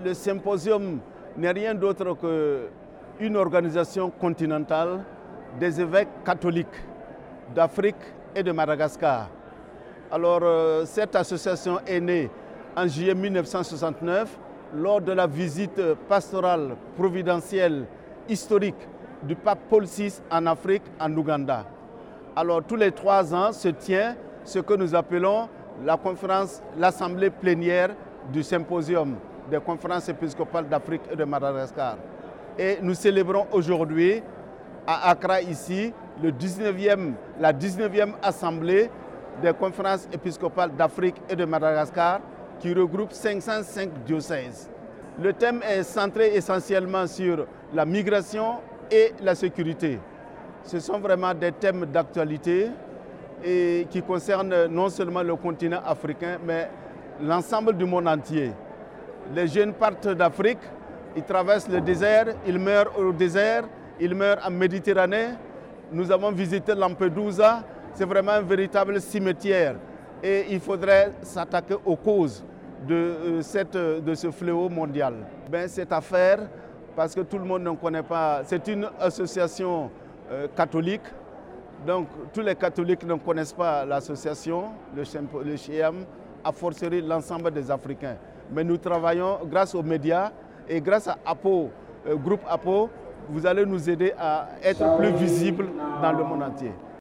Le symposium n'est rien d'autre qu'une organisation continentale des évêques catholiques d'Afrique et de Madagascar. Alors, cette association est née en juillet 1969 lors de la visite pastorale providentielle historique du pape Paul VI en Afrique, en Ouganda. Alors, tous les 3 ans se tient ce que nous appelons l'assemblée plénière du symposium des conférences épiscopales d'Afrique et de Madagascar. Et nous célébrons aujourd'hui à Accra, ici, la 19e assemblée des conférences épiscopales d'Afrique et de Madagascar qui regroupe 505 diocèses. Le thème est centré essentiellement sur la migration et la sécurité. Ce sont vraiment des thèmes d'actualité et qui concernent non seulement le continent africain, mais l'ensemble du monde entier. Les jeunes partent d'Afrique, ils traversent le désert, ils meurent au désert, ils meurent en Méditerranée. Nous avons visité Lampedusa, c'est vraiment un véritable cimetière. Et il faudrait s'attaquer aux causes de ce fléau mondial. Cette affaire, parce que tout le monde ne connaît pas, c'est une association catholique. Donc tous les catholiques ne connaissent pas l'association, le CHEAM, a fortiori l'ensemble des Africains. Mais nous travaillons grâce aux médias et grâce à APO, groupe APO, vous allez nous aider à être plus visibles dans le monde entier.